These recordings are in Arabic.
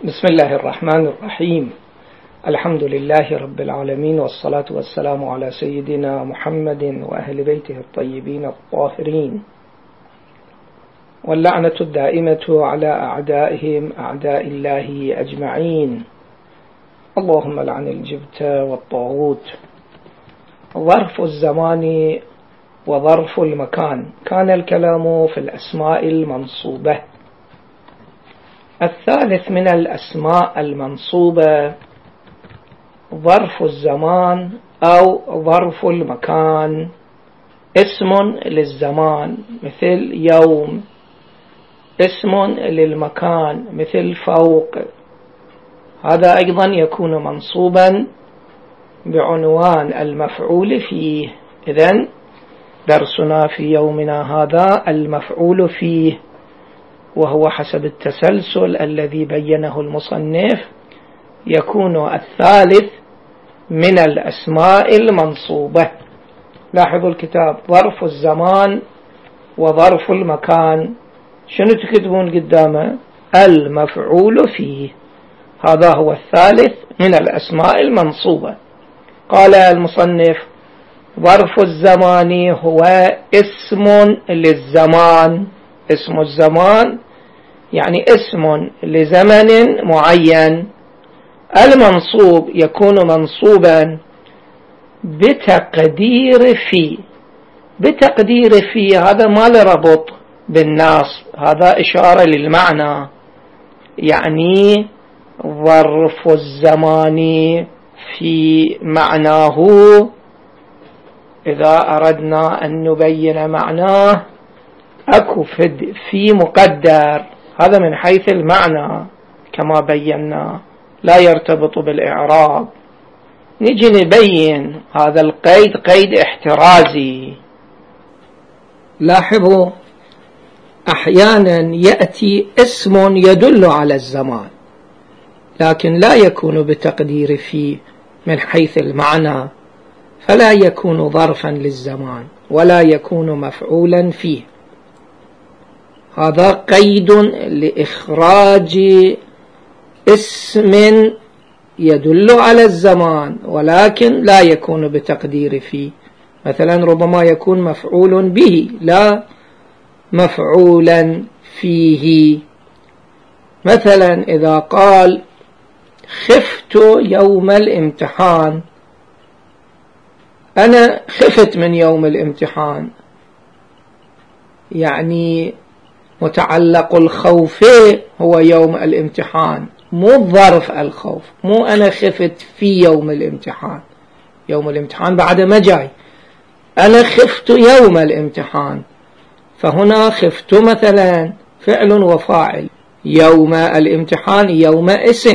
بسم الله الرحمن الرحيم. الحمد لله رب العالمين، والصلاة والسلام على سيدنا محمد وأهل بيته الطيبين الطاهرين، واللعنة الدائمة على أعدائهم أعداء الله أجمعين. اللهم لعن الجبت والطاغوت. ظرف الزمان وظرف المكان. كان الكلام في الأسماء المنصوبة. الثالث من الأسماء المنصوبة ظرف الزمان أو ظرف المكان. اسم للزمان مثل يوم، اسم للمكان مثل فوق. هذا أيضا يكون منصوبا بعنوان المفعول فيه. إذن درسنا في يومنا هذا المفعول فيه، وهو حسب التسلسل الذي بينه المصنف يكون الثالث من الأسماء المنصوبة. لاحظوا الكتاب: ظرف الزمان وظرف المكان. شنو تكتبون قدامه؟ المفعول فيه. هذا هو الثالث من الأسماء المنصوبة. قال المصنف: ظرف الزمان هو اسم للزمان. اسم الزمان يعني اسم لزمن معين. المنصوب يكون منصوبا بتقدير في. بتقدير في هذا ما لربط بالنصب، هذا إشارة للمعنى. يعني ظرف الزمان في معناه، إذا أردنا أن نبين معناه أكو في مقدر، هذا من حيث المعنى كما بينا، لا يرتبط بالإعراب. نجي نبين هذا القيد قيد احترازي. لاحظوا، أحيانا يأتي اسم يدل على الزمان لكن لا يكون بتقدير فيه من حيث المعنى، فلا يكون ظرفا للزمان ولا يكون مفعولا فيه. هذا قيد لإخراج اسم يدل على الزمان ولكن لا يكون بتقدير فيه. مثلا ربما يكون مفعول به لا مفعولا فيه. مثلا إذا قال: خفت يوم الامتحان، أنا خفت من يوم الامتحان، يعني متعلق الخوف هو يوم الامتحان، مو ظرف الخوف، مو أنا خفت في يوم الامتحان. يوم الامتحان بعد ما جاي، أنا خفت يوم الامتحان، فهنا خفت مثلا فعل وفاعل، يوم الامتحان يوم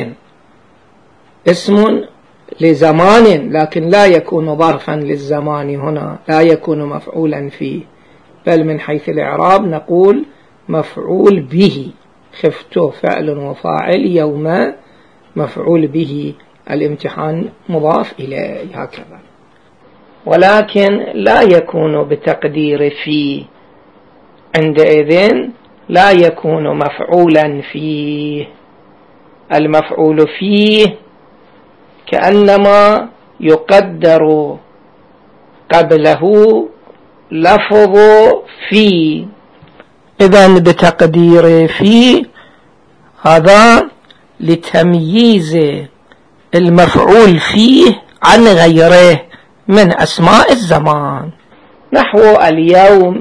اسم لزمان لكن لا يكون ظرفا للزمان، هنا لا يكون مفعولا فيه، بل من حيث الإعراب نقول مفعول به. خفت فعل وفاعل، يوم مفعول به، الامتحان مضاف إليه، هكذا. ولكن لا يكون بتقدير فيه، عندئذ لا يكون مفعولا فيه. المفعول فيه كأنما يقدر قبله لفظ في. إذن بتقدير في هذا لتمييز المفعول فيه عن غيره من أسماء الزمان. نحو اليوم،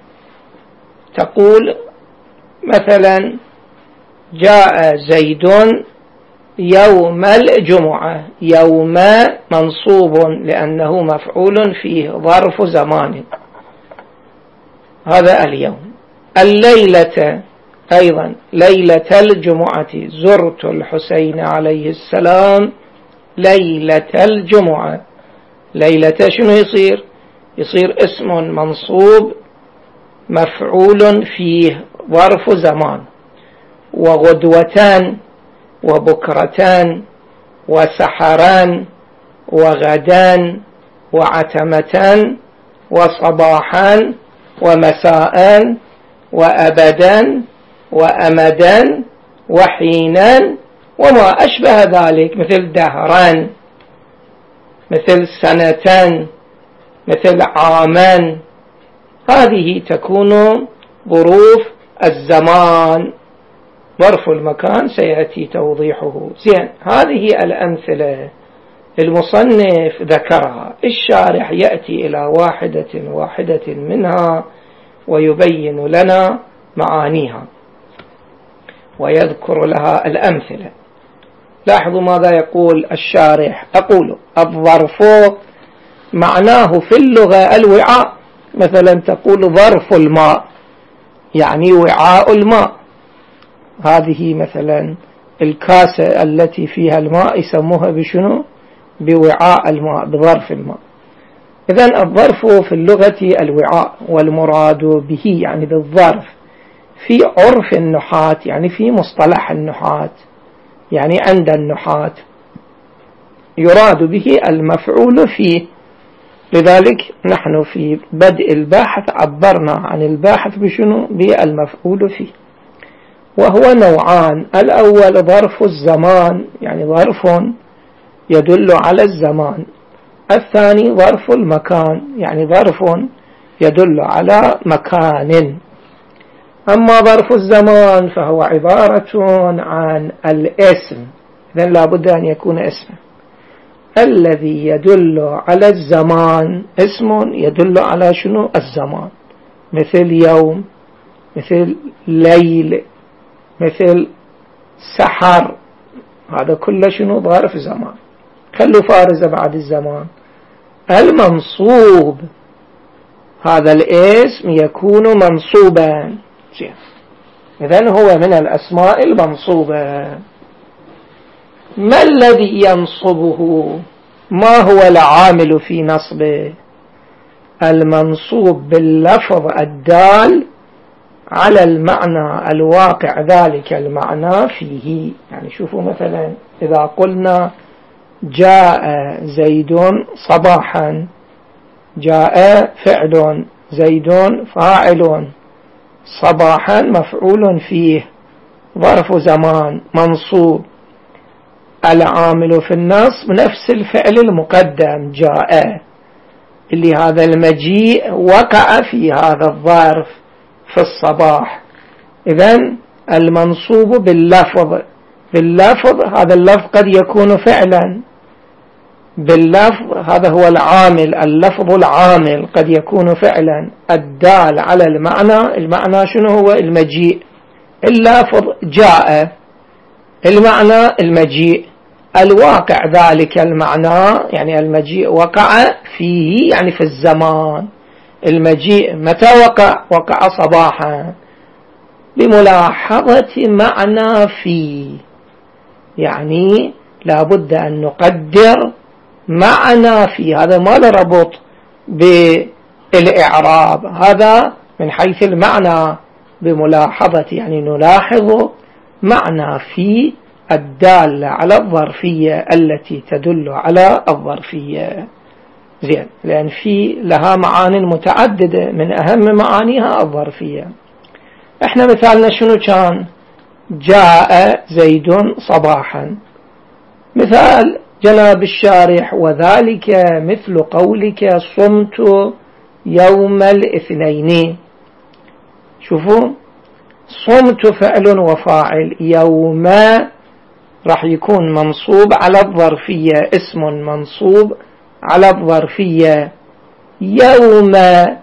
تقول مثلا: جاء زيد يوم الجمعة. يوم منصوب لأنه مفعول فيه ظرف زمان، هذا اليوم. الليلة أيضا، ليلة الجمعة، زرت الحسين عليه السلام ليلة الجمعة. ليلة شنو يصير؟ يصير اسم منصوب مفعول فيه ظرف زمان. وغدوتان وبكرتان وسحران وغدان وعتمتان وصباحان ومساء وأبدا وأمدا وحينا وما أشبه ذلك مثل دهرا، مثل سنة، مثل عاما، هذه تكون ظروف الزمان. ظرف المكان سيأتي توضيحه. زين، هذه الأمثلة المصنف ذكرها، الشارح يأتي إلى واحدة واحدة منها ويبين لنا معانيها ويذكر لها الأمثلة. لاحظوا ماذا يقول الشارح. أقول الظرف معناه في اللغة الوعاء. مثلا تقول ظرف الماء يعني وعاء الماء. هذه مثلا الكاسة التي فيها الماء يسموها بشنو؟ بوعاء الماء، بظرف الماء. إذن الظرف في اللغة الوعاء، والمراد به يعني بالظرف في عرف النحاة، يعني في مصطلح النحاة، يعني عند النحاة يراد به المفعول فيه. لذلك نحن في بدء الباحث عبرنا عن الباحث بشنو؟ بالمفعول فيه. وهو نوعان: الأول ظرف الزمان يعني ظرف يدل على الزمان، الثاني ظرف المكان يعني ظرف يدل على مكان. أما ظرف الزمان فهو عبارة عن الاسم، إذن لا بد أن يكون اسم الذي يدل على الزمان، اسم يدل على شنو؟ الزمان، مثل يوم، مثل ليل، مثل سحر، هذا كله شنو؟ ظرف زمان. خلوا فارزة بعد الزمان. المنصوب هذا الاسم يكون منصوبا. إذن هو من الأسماء المنصوبة. ما الذي ينصبه؟ ما هو العامل في نصبه؟ المنصوب باللفظ الدال على المعنى الواقع ذلك المعنى فيه. يعني شوفوا مثلا إذا قلنا جاء زيد صباحا، جاء فعل، زيد فاعل، صباحا مفعول فيه، ظرف زمان منصوب. العامل في النصب نفس الفعل المقدم جاء، اللي هذا المجيء وقع في هذا الظرف في الصباح. إذن المنصوب باللفظ، باللفظ هذا اللفظ قد يكون فعلا، باللفظ هذا هو العامل، اللفظ العامل قد يكون فعلا الدال على المعنى. المعنى شنو هو؟ المجيء. اللفظ جاء، المعنى المجيء، الواقع ذلك المعنى يعني المجيء وقع فيه يعني في الزمان. المجيء متى وقع؟ وقع صباحا، بملاحظة معنى فيه، يعني لابد أن نقدر معنى فيه. هذا ما له ربط بالإعراب، هذا من حيث المعنى، بملاحظة يعني نلاحظ معنى فيه الدالة على الظرفية التي تدل على الظرفية. زين، لأن في لها معان متعددة، من أهم معانيها الظرفية. احنا مثالنا شنو كان؟ جاء زيد صباحا. مثال جناب الشارح: وذلك مثل قولك صمت يوم الاثنين. شوفوا، صمت فعل وفاعل، يوم راح يكون منصوب على الظرفية، اسم منصوب على الظرفية. يوم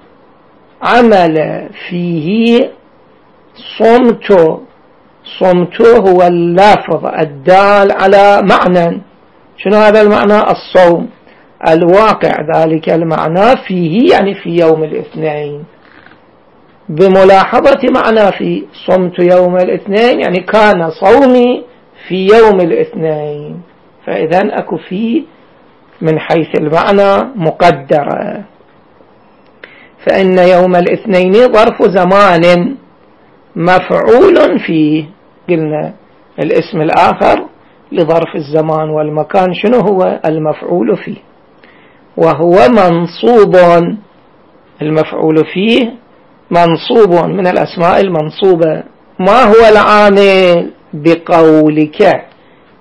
عمل فيه صمت، صمت هو اللفظ الدال على معنى. شنو هذا المعنى؟ الصوم، الواقع ذلك المعنى فيه يعني في يوم الاثنين. بملاحظة معنى في صمت يوم الاثنين يعني كان صومي في يوم الاثنين، فإذن أكو فيه من حيث المعنى مقدرة. فإن يوم الاثنين ظرف زمان مفعول فيه. قلنا الاسم الآخر لظرف الزمان والمكان شنو هو؟ المفعول فيه، وهو منصوب. المفعول فيه منصوب، من الأسماء المنصوبة. ما هو العامل؟ بقولك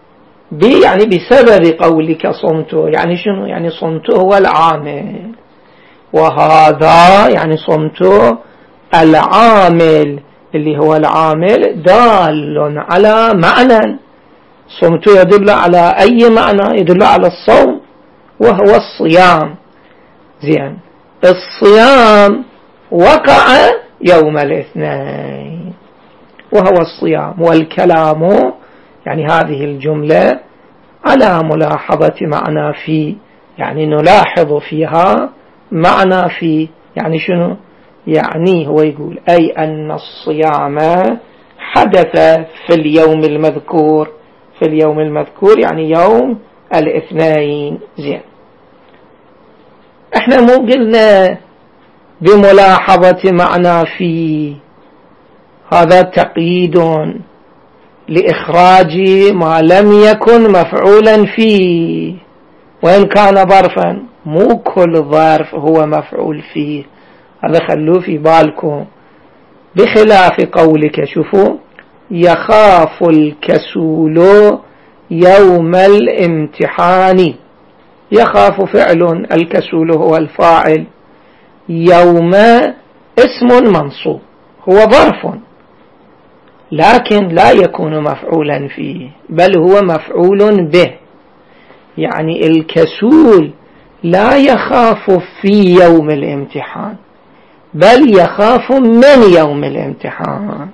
يعني بسبب قولك صمته، يعني شنو؟ يعني صمته هو العامل، وهذا يعني صمته العامل اللي هو العامل دال على معنى. صمته يدل على أي معنى؟ يدل على الصوم وهو الصيام. زين، الصيام وقع يوم الاثنين وهو الصيام، والكلام يعني هذه الجملة على ملاحظة معنى في، يعني نلاحظ فيها معنى في. يعني شنو؟ يعني هو يقول أي أن الصيام حدث في اليوم المذكور، في اليوم المذكور يعني يوم الاثنين. زين، احنا مو قلنا بملاحظة معنى في، هذا تقييد لإخراج ما لم يكن مفعولا فيه، وإن كان ظرفا. مو كل ظرف هو مفعول فيه، هذا خلوه في بالكم. بخلاف قولك، شوفوا، يخاف الكسول يوم الامتحان. يخاف فعل، الكسول هو الفاعل، يوم اسم منصوب، هو ظرف لكن لا يكون مفعولا فيه، بل هو مفعول به. يعني الكسول لا يخاف في يوم الامتحان، بل يخاف من يوم الامتحان.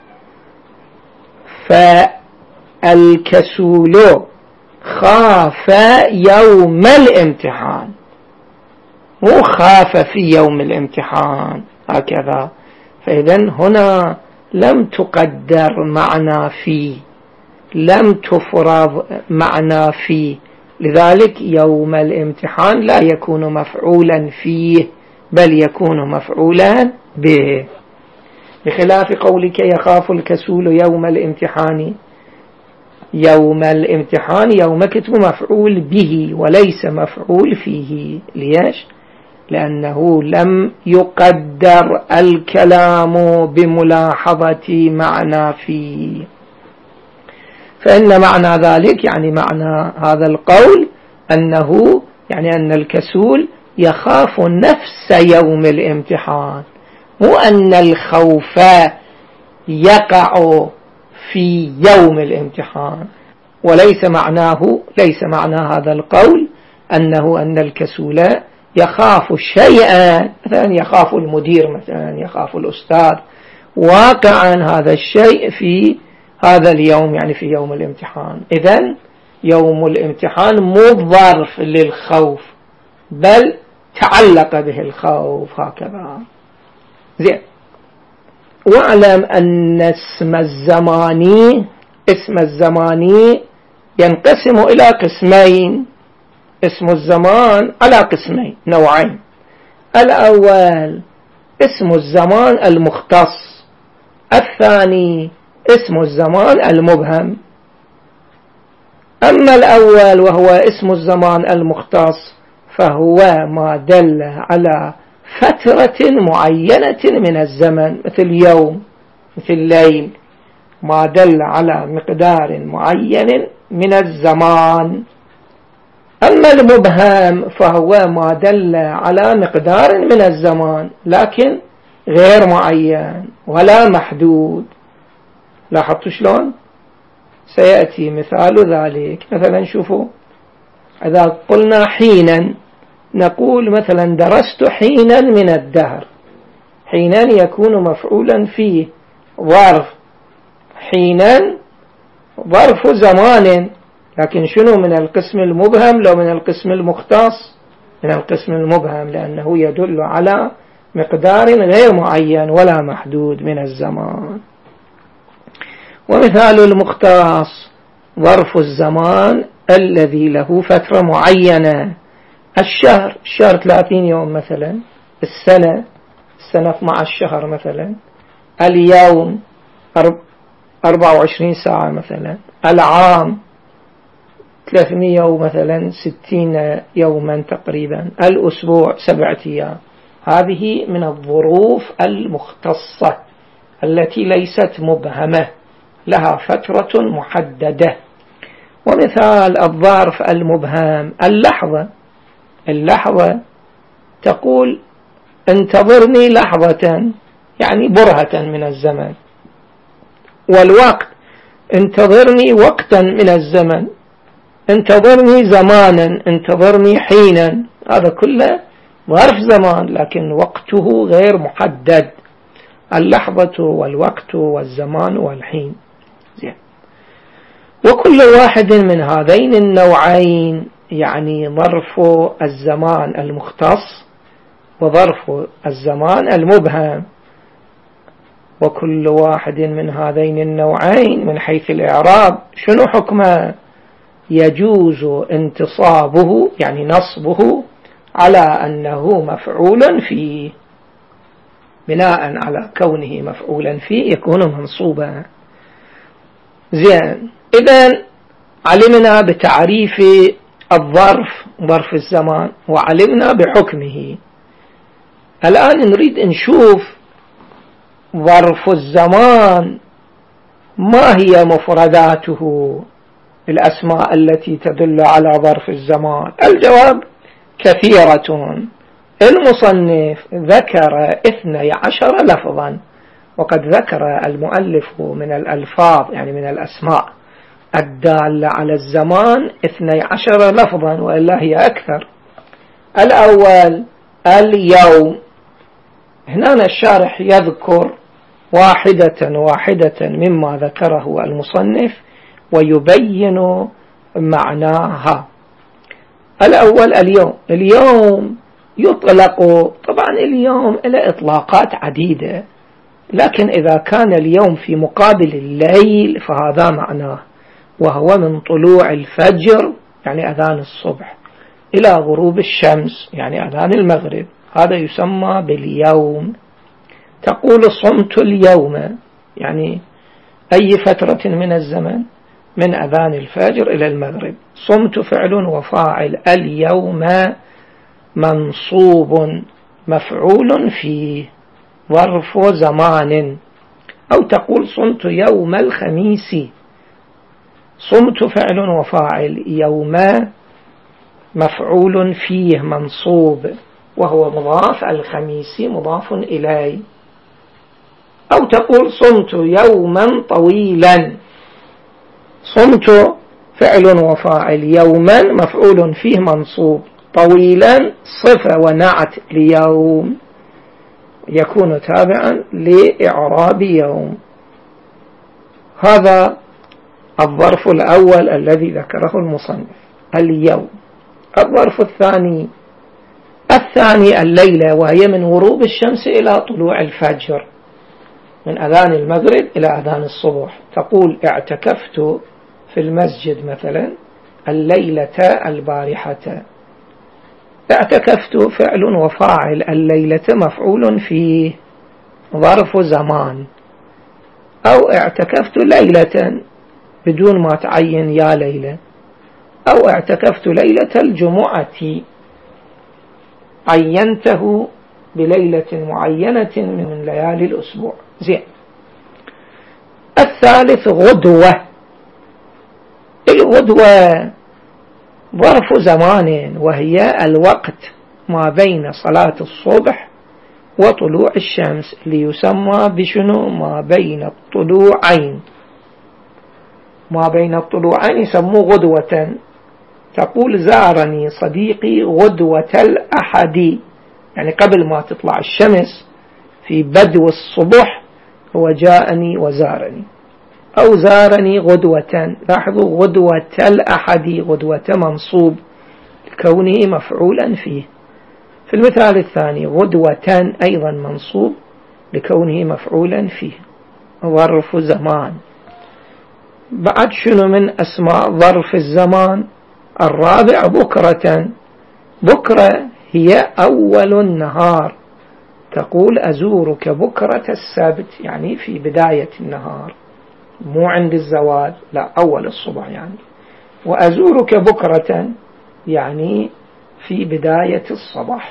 فالكسول خاف يوم الامتحان، مو خاف في يوم الامتحان هكذا. فإذن هنا لم تقدر معنى في، لم تفرض معنى في، لذلك يوم الامتحان لا يكون مفعولا فيه، بل يكون مفعولا به. بخلاف قولك يخاف الكسول يوم الامتحان، يوم الامتحان يوم كتب مفعول به وليس مفعول فيه. ليش؟ لأنه لم يقدر الكلام بملاحظة معنى فيه. فإن معنى ذلك، يعني معنى هذا القول، أنه يعني أن الكسول يخاف نفس يوم الامتحان، مو أن الخوف يقع في يوم الامتحان. وليس معناه، ليس معنى هذا القول أن الكسول يخاف شيئا، مثلا يخاف المدير، مثلا يخاف الأستاذ، واقعا هذا الشيء في هذا اليوم، يعني في يوم الامتحان. إذن يوم الامتحان مو ظرف للخوف، بل تعلق به الخوف هكذا. زين، واعلم أن اسم الزماني ينقسم إلى قسمين. اسم الزمان على قسمين، نوعين. الأول اسم الزمان المختص، الثاني اسم الزمان المبهم. أما الأول وهو اسم الزمان المختص، فهو ما دل على فترة معينة من الزمن، مثل يوم، مثل ليل، ما دل على مقدار معين من الزمان. أما المبهم فهو ما دل على مقدار من الزمان لكن غير معين ولا محدود. لاحظتوا شلون؟ سيأتي مثال ذلك. مثلا شوفوا، إذا قلنا حينا، نقول مثلا درست حينا من الدهر. حينا يكون مفعولا فيه ظرف، حينا ظرف زمان، لكن شنو من القسم المبهم لو من القسم المختص؟ من القسم المبهم، لأنه يدل على مقدار غير معين ولا محدود من الزمان. ومثال المختص ظرف الزمان الذي له فترة معينة. الشهر 30 يوم مثلا، السنة 12 شهر مثلا، اليوم 24 ساعة مثلا، العام 360 يوما تقريبا، الأسبوع 7 أيام. هذه من الظروف المختصة التي ليست مبهمة، لها فترة محددة. ومثال الظرف المبهم اللحظة تقول انتظرني لحظة، يعني برهة من الزمن. والوقت انتظرني وقتا من الزمن، انتظرني زمانا، انتظرني حينا، هذا كله ظرف زمان لكن وقته غير محدد، اللحظة والوقت والزمان والحين. زين. وكل واحد من هذين النوعين، يعني ظرف الزمان المختص وظرف الزمان المبهم، وكل واحد من هذين النوعين من حيث الإعراب شنو حكمه؟ يجوز انتصابه، يعني نصبه، على أنه مفعول فيه، بناء على كونه مفعولا فيه يكون منصوبا. زين. إذن علمنا بتعريف الظرف، ظرف الزمان، وعلمنا بحكمه. الآن نريد نشوف ظرف الزمان ما هي مفرداته، الأسماء التي تدل على ظرف الزمان. الجواب كثيرة. المصنف ذكر 12 لفظا، وقد ذكر المؤلف من الألفاظ، يعني من الأسماء الدالة على الزمان 12 لفظا، وإلا هي أكثر. الأول اليوم، هنا الشارح يذكر واحدة مما ذكره المصنف ويبين معناها. الأول اليوم يطلق، طبعا اليوم له إطلاقات عديدة، لكن إذا كان اليوم في مقابل الليل فهذا معناه، وهو من طلوع الفجر يعني أذان الصبح إلى غروب الشمس يعني أذان المغرب، هذا يسمى باليوم. تقول صمت اليوم، يعني أي فترة من الزمن من أذان الفجر إلى المغرب. صمت فعل وفاعل، اليوم منصوب مفعول فيه ظرف زمان. أو تقول صمت يوم الخميس، صمت فعل وفاعل، يوم مفعول فيه منصوب وهو مضاف، الخميس مضاف إليه. أو تقول صمت يوما طويلا، صمت فعل وفاعل، يوما مفعول فيه منصوب، طويلا صفة ونعت ليوم يكون تابعا لإعراب يوم. هذا الظرف الأول الذي ذكره المصنف، اليوم. الظرف الثاني الليلة، وهي من غروب الشمس إلى طلوع الفجر، من أذان المغرب إلى أذان الصبح. تقول اعتكفت في المسجد مثلا الليلة البارحة، اعتكفت فعل وفاعل، الليلة مفعول فيه ظرف زمان. أو اعتكفت ليلة بدون ما تعين يا ليلة، أو اعتكفت ليلة الجمعة، عينته بليلة معينة من ليالي الأسبوع. زين. الثالث غدوة. الغدوة ظرف زمان، وهي الوقت ما بين صلاة الصبح وطلوع الشمس، ليسمى بشنو؟ ما بين الطلوعين. ما بين الطلوعين يسموه غدوة. تقول زارني صديقي غدوة الأحد، يعني قبل ما تطلع الشمس في بدو الصبح هو جاءني وزارني. أو زارني غدوة، لاحظوا غدوة الأحد، غدوة منصوب لكونه مفعولا فيه. في المثال الثاني غدوة أيضا منصوب لكونه مفعولا فيه ظرف زمان. بعد شنو من أسماء ظرف الزمان؟ الرابع بكرة. بكرة هي أول النهار، تقول أزورك بكرة السبت، يعني في بداية النهار، مو عند الزوال، لا أول الصبح يعني. وأزورك بكرة يعني في بداية الصباح.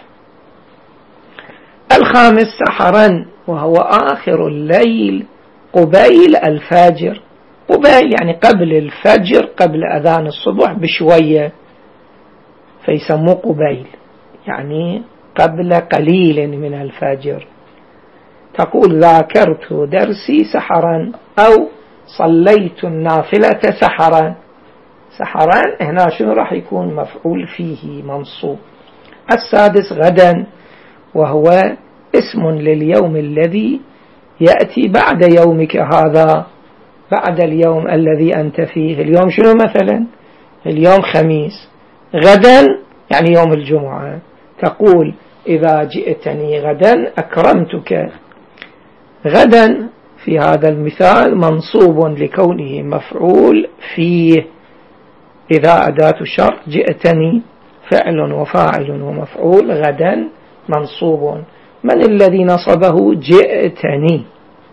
الخامس سحرا، وهو آخر الليل قبيل الفجر، قبيل يعني قبل الفجر، قبل أذان الصبح بشوية، فيسموه قبيل، يعني قبل قليل من الفجر. تقول ذاكرت درسي سحرا أو صليت النافلة سحرا. سحرا هنا شنو راح يكون؟ مفعول فيه منصوب. السادس غدا، وهو اسم لليوم الذي يأتي بعد يومك هذا، بعد اليوم الذي أنت فيه. اليوم شنو مثلا؟ اليوم خميس، غدا يعني يوم الجمعة. تقول إذا جئتني غدا أكرمتك. غدا في هذا المثال منصوب لكونه مفعول فيه، إذا أداة شرط جئتني فعل وفاعل ومفعول، غدا منصوب. من الذي نصبه؟ جئتني،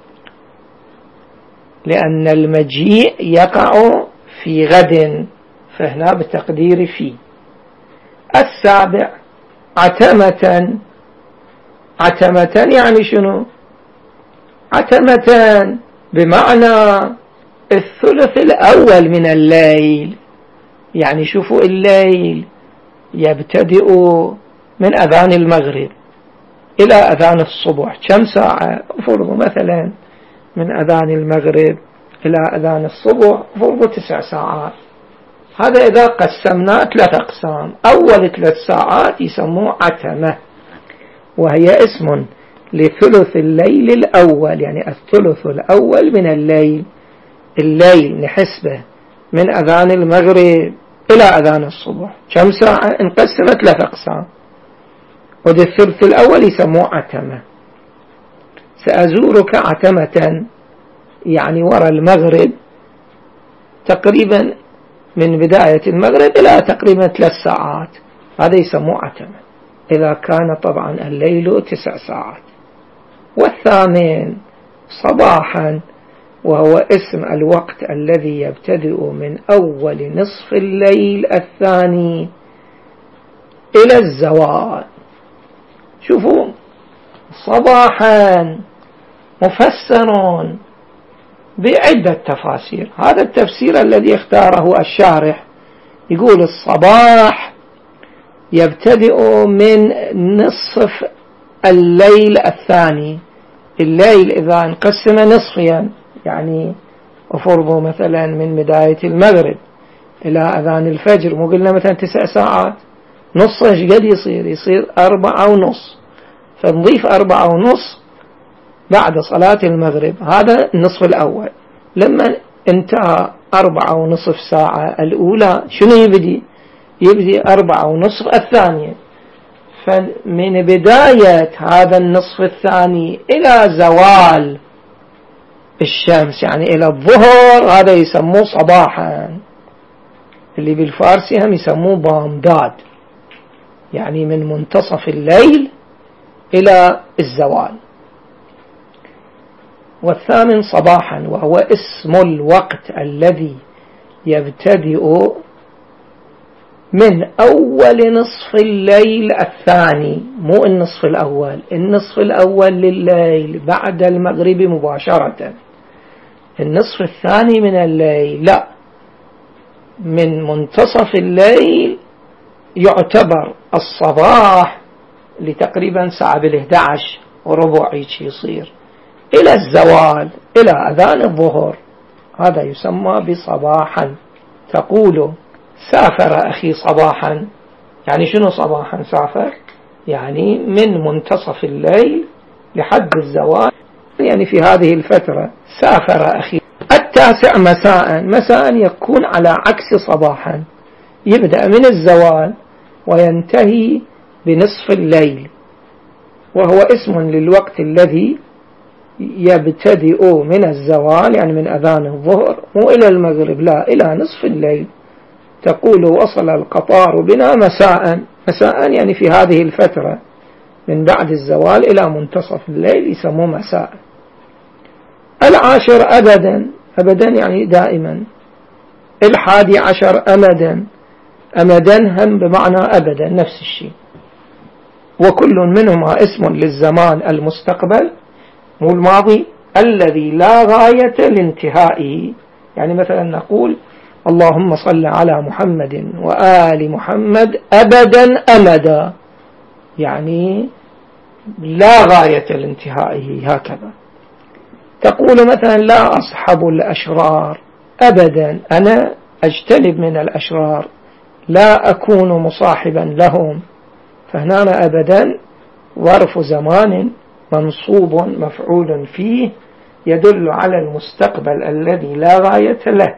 لأن المجيء يقع في غد، فهنا بتقدير فيه. السابع عتمة. عتمة يعني شنو؟ عتمة بمعنى الثلث الأول من الليل. يعني شوفوا الليل يبتدئ من أذان المغرب إلى أذان الصبح، كم ساعة؟ فرضوا مثلا من أذان المغرب إلى أذان الصبح فرضوا 9 ساعات. هذا إذا قسمنا 3 أقسام. أول 3 ساعات يسموه عتمة، وهي اسم لثلث الليل الأول، يعني الثلث الأول من الليل. الليل نحسبه من أذان المغرب إلى أذان الصبح كم ساعة؟ انقسم 3 أقسام، وذي الثلث الأول يسموه عتمة. سأزورك عتمة يعني وراء المغرب، تقريبا من بداية المغرب إلى تقريبا 3 ساعات، هذا يسموه عتمة إذا كان طبعا الليل 9 ساعات. والثامن صباحا، وهو اسم الوقت الذي يبتدئ من أول نصف الليل الثاني إلى الزوال. شوفوا، صباحا مفسر بعدة تفاسير. هذا التفسير الذي اختاره الشارح، يقول الصباح يبتدئ من نصف الليل الثاني. الليل إذا انقسم نصفيا، يعني أفرضوا مثلا من بداية المغرب إلى أذان الفجر، مو قلنا مثلا 9 ساعات، نصه ايش قد يصير 4.5، فنضيف 4.5 بعد صلاة المغرب. هذا النصف الأول. لما انتهى 4.5 ساعة الأولى، شنو يبدي 4.5 الثانية. فمن بداية هذا النصف الثاني إلى زوال الشمس، يعني إلى الظهر، هذا يسموه صباحا. اللي بالفارسي هم يسموه بامداد، يعني من منتصف الليل إلى الزوال. والثامن صباحا، وهو اسم الوقت الذي يبتدئ من أول نصف الليل الثاني، مو النصف الأول. النصف الأول لليل بعد المغرب مباشرة. النصف الثاني من الليل لا، من منتصف الليل يعتبر الصباح لتقريبا ساعة 11:15 يصير إلى الزوال، إلى أذان الظهر، هذا يسمى بصباحا. تقول سافر أخي صباحا، يعني شنو صباحا؟ سافر يعني من منتصف الليل لحد الزوال، يعني في هذه الفترة سافر أخي. التاسع مساء. مساء يكون على عكس صباحا، يبدأ من الزوال وينتهي بنصف الليل، وهو اسم للوقت الذي يبتدئ من الزوال، يعني من أذان الظهر، مو إلى المغرب لا، إلى نصف الليل. تقول وصل القطار بنا مساء. مساء يعني في هذه الفترة من بعد الزوال إلى منتصف الليل يسموه مساء. العاشر أبدا. أبدا يعني دائما. 11 أمدا. أمدا هم بمعنى أبدا، نفس الشيء. وكل منهما اسم للزمان المستقبل، مو الماضي، الذي لا غاية لانتهائه. يعني مثلا نقول اللهم صل على محمد وآل محمد أبدا أمدا، يعني لا غاية لانتهائه هكذا. تقول مثلا لا أصحب الأشرار أبدا، أنا أجتنب من الأشرار، لا أكون مصاحبا لهم. فهنا أبدا ظرف زمان منصوب مفعول فيه يدل على المستقبل الذي لا غاية له.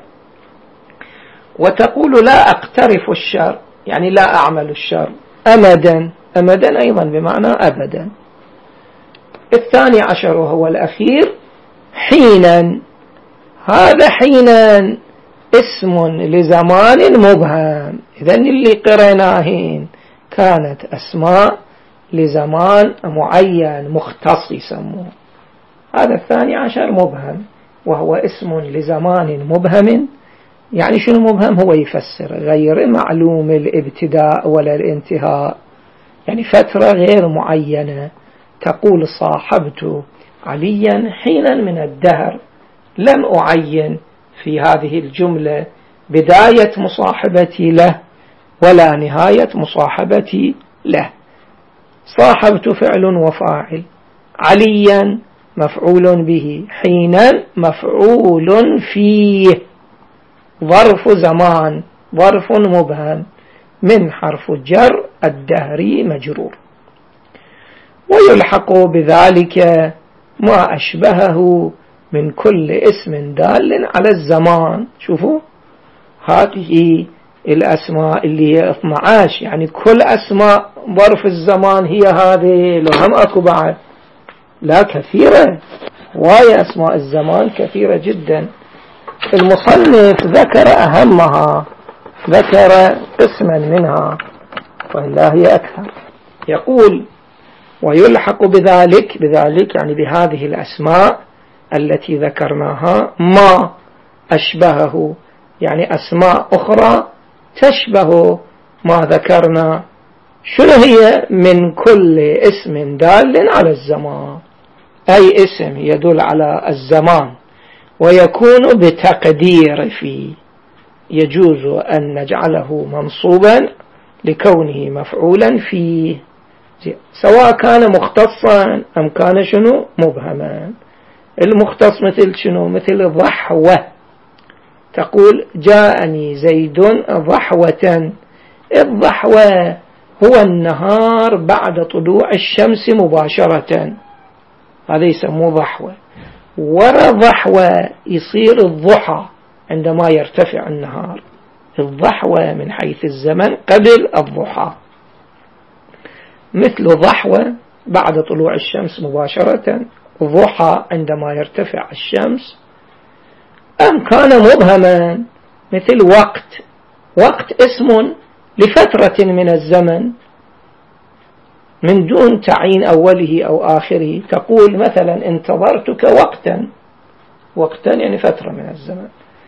وتقول لا أقترف الشر، يعني لا أعمل الشر أمدا، أمدا أيضا بمعنى أبدا. الثاني عشر وهو الأخير حينا، هذا حينا اسم لزمان مبهم. إذن اللي قريناهن كانت أسماء لزمان معين مختص يسموه. هذا الثاني عشر مبهم وهو اسم لزمان مبهم. يعني شنو مبهم؟ هو يفسر غير معلوم الابتداء ولا الانتهاء، يعني فترة غير معينة. تقول صاحبت عليا حينا من الدهر، لم أعين في هذه الجملة بداية مصاحبتي له ولا نهاية مصاحبتي له. صاحبت فعل وفاعل، عليا مفعول به، حينا مفعول فيه، ظرف زمان، ظرف مبهم، من حرف جر الدهري مجرور. ويلحق بذلك ما أشبهه من كل اسم دال على الزمان. شوفوا هذه الأسماء اللي هي 12، يعني كل أسماء ظرف الزمان هي هذه، لو هم أكو بعد لا كثيرة، واي أسماء الزمان كثيرة جدا. المصنف ذكر أهمها، ذكر اسما منها وإلا هي أكثر. يقول ويلحق بذلك، بذلك يعني بهذه الأسماء التي ذكرناها، ما أشبهه، يعني أسماء أخرى تشبه ما ذكرنا. شنو هي؟ من كل اسم دال على الزمان، أي اسم يدل على الزمان ويكون بتقدير فيه، يجوز أن نجعله منصوبا لكونه مفعولا فيه، سواء كان مختصا أم كان شنو مبهما. المختص مثل شنو؟ مثل ضحوة، تقول جاءني زيد ضحوة. الضحوة هو النهار بعد طلوع الشمس مباشرة، هذا يسموه ضحوة. ورا ضحوة يصير الضحى عندما يرتفع النهار، الضحوة من حيث الزمن قبل الضحى، مثل ضحوة بعد طلوع الشمس مباشرة، ضحى عندما يرتفع الشمس. أم كان مبهما مثل وقت، وقت اسم لفترة من الزمن من دون تعيين أوله أو آخره. تقول مثلا انتظرتك وقتا، وقتا يعني فترة من الزمن.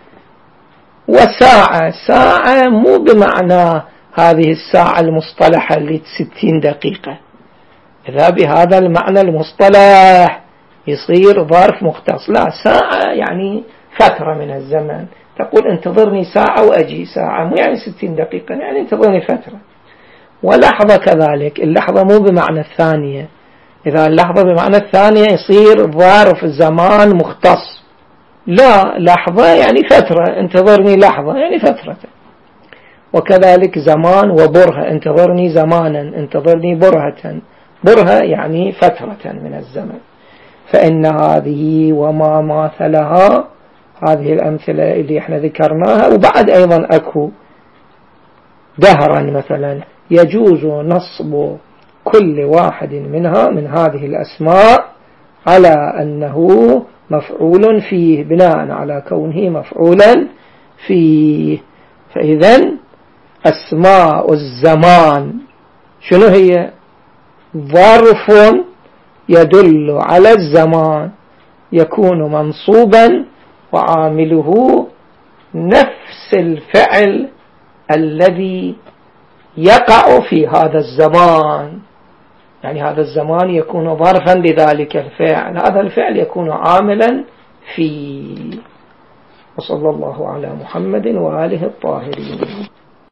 وساعة، ساعة مو بمعنى هذه الساعة المصطلحة اللي 60 دقيقة، إذا بهذا المعنى المصطلح يصير ظرف مختص. لا، ساعة يعني فترة من الزمن، تقول انتظرني ساعة وأجي ساعة، مو يعني 60 دقيقة، يعني انتظرني فترة. ولحظة كذلك، اللحظة مو بمعنى الثانية، إذا اللحظة بمعنى الثانية يصير ظرف زمان مختص. لا، لحظة يعني فترة، انتظرني لحظة يعني فترة. وكذلك زمان وبرهة، انتظرني زمانا، انتظرني برهة، برهة يعني فترة من الزمن. فإن هذه وما ماثلها، هذه الأمثلة اللي احنا ذكرناها، وبعد أيضا أكو دهرا مثلا، يجوز نصب كل واحد منها من هذه الأسماء على أنه مفعول فيه، بناء على كونه مفعولا فيه. فإذن أسماء الزمان شنو هي؟ ظرف يدل على الزمان، يكون منصوبا وعامله نفس الفعل الذي يقع في هذا الزمان، يعني هذا الزمان يكون ظرفا لذلك الفعل، هذا الفعل يكون عاملا فيه. وصلى الله على محمد وآله الطاهرين.